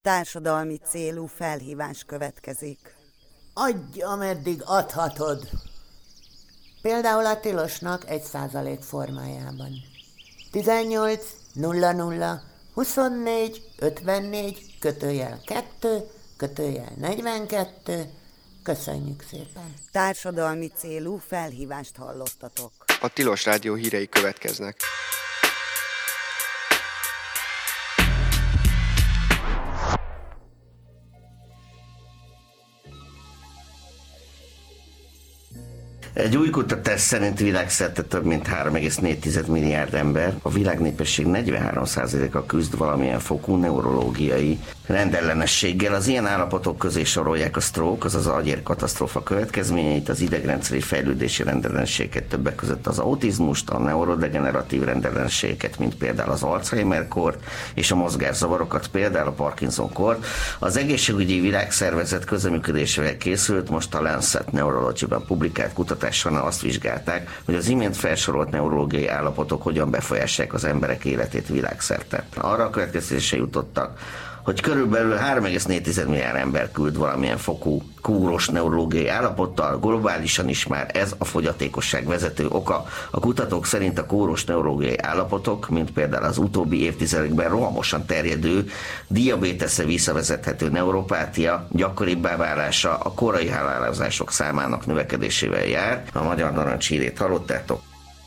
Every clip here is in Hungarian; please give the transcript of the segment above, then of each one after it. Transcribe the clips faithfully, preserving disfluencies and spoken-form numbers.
Társadalmi célú felhívás következik. Adj, ameddig adhatod. Például a tilosnak egy százalék formájában. tizennyolc nulla nulla huszonnégy ötvennégy kötőjel kettő kötőjel negyvenkettő. Köszönjük szépen. Társadalmi célú felhívást hallottatok. A Tilos Rádió hírei következnek. Egy új kutatás szerint világszerte több mint három egész négy milliárd ember, a világ népesség negyvenhárom százaléka küzd valamilyen fokú neurológiai rendellenességgel. Az ilyen állapotok közé sorolják a stroke, azaz az agyérkatasztrófa következményeit, az idegrendszeri fejlődési rendellenességet, többek között az autizmust, a neurodegeneratív rendellenességeket, mint például az Alzheimer-kort, és a mozgászavarokat, például a Parkinson-kort. Az Egészségügyi Világszervezet közreműködésével készült, most a Lancet Neurology-ben publikált kutatás során azt vizsgálták, hogy az imént felsorolt neurológiai állapotok hogyan befolyásolják az emberek életét világszerte. Arra a következtetésre jutottak, hogy körülbelül három egész négy milliárd ember küld valamilyen fokú kóros neurológiai állapottal, globálisan is már ez a fogyatékosság vezető oka. A kutatók szerint a kóros neurológiai állapotok, mint például az utóbbi évtizedekben rohamosan terjedő diabéteszre visszavezethető neuropátia gyakoribbá válása a korai halálozások számának növekedésével jár. A Magyar Narancs hírét hallottátok.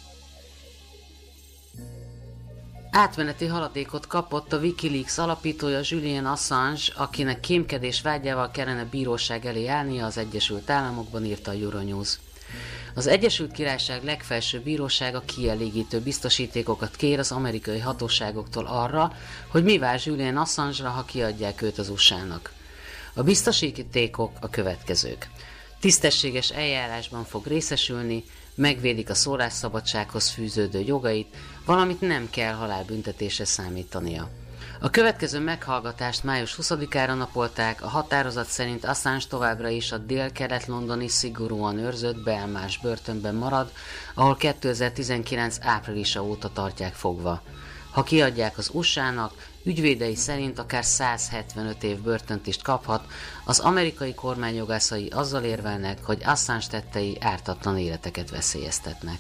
Átmeneti haladékot kapott a Wikileaks alapítója Julian Assange, akinek kémkedés vágyával kellene bíróság elé állnia az Egyesült Államokban, írta a Euronews. Az Egyesült Királyság legfelsőbb bírósága kielégítő biztosítékokat kér az amerikai hatóságoktól arra, hogy mi vár Julian Assange-ra, ha kiadják őt az u es á-nak. A biztosítékok a következők. Tisztességes eljárásban fog részesülni, megvédik a szólásszabadsághoz fűződő jogait, valamint nem kell halálbüntetésre számítania. A következő meghallgatást május huszadikára napolták, a határozat szerint Assange továbbra is a dél-kelet-londoni szigorúan őrzött Belmarsh börtönben marad, ahol kétezer-tizenkilenc áprilisa óta tartják fogva. Ha kiadják az u es á-nak, ügyvédei szerint akár száz hetvenöt év börtönt is kaphat, az amerikai kormány jogászai azzal érvelnek, hogy Assange tettei ártatlan életeket veszélyeztetnek.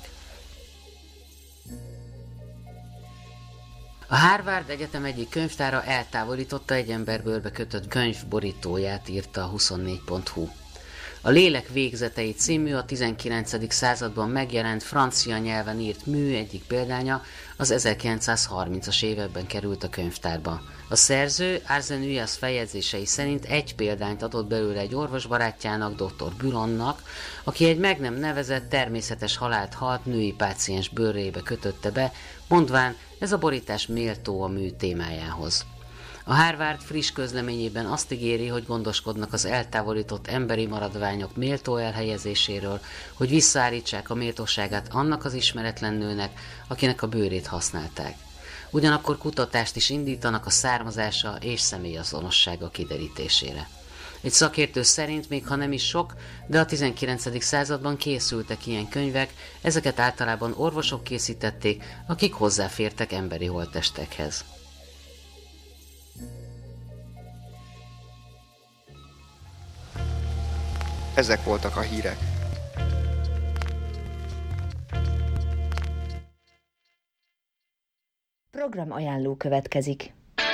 A Harvard Egyetem egyik könyvtára eltávolította egy emberbőrbe kötött könyv borítóját, írta a huszonnégy pont hu. A Lélek végzetei című a tizenkilencedik században megjelent francia nyelven írt mű egyik példánya az ezerkilencszázharmincas években került a könyvtárba. A szerző Arsène Uyas feljegyzései szerint egy példányt adott belőle egy orvosbarátjának, doktor Bulonnak, aki egy meg nem nevezett természetes halált halt női páciens bőrébe kötötte be, mondván, ez a borítás méltó a mű témájához. A Harvard friss közleményében azt ígéri, hogy gondoskodnak az eltávolított emberi maradványok méltó elhelyezéséről, hogy visszaállítsák a méltóságát annak az ismeretlen nőnek, akinek a bőrét használták. Ugyanakkor kutatást is indítanak a származása és személyazonossága kiderítésére. Egy szakértő szerint még ha nem is sok, de a tizenkilencedik században készültek ilyen könyvek, ezeket általában orvosok készítették, akik hozzáfértek emberi holttestekhez. Ezek voltak a hírek. Program ajánló következik.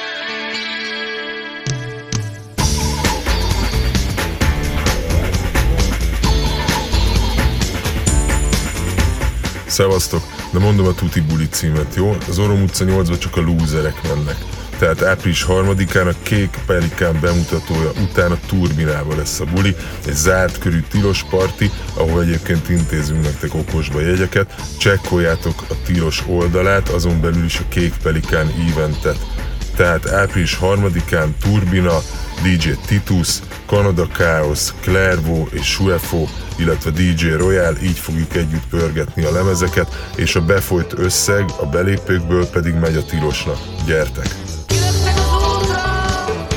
Szevasztok, de mondom a Tuti Buli címet, jó? Az Orom utca nyolcba csak a lúzerek mennek. Tehát április harmadikán a Kék Pelikán bemutatója után a Turbinában lesz a buli, egy zárt körű tilos parti, ahol egyébként intézünk nektek okosba jegyeket. Csekkoljátok a tilos oldalát, azon belül is a Kék Pelikán eventet. Tehát április harmadikán Turbina, dé dzsé Titus, Canada Chaos, Clairvaux és Suefo, illetve dé dzsé Royal, így fogjuk együtt pörgetni a lemezeket, és a befolyt összeg a belépőkből pedig megy a tilosnak. Gyertek!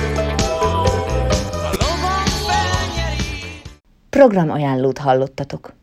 Program ajánlót hallottatok.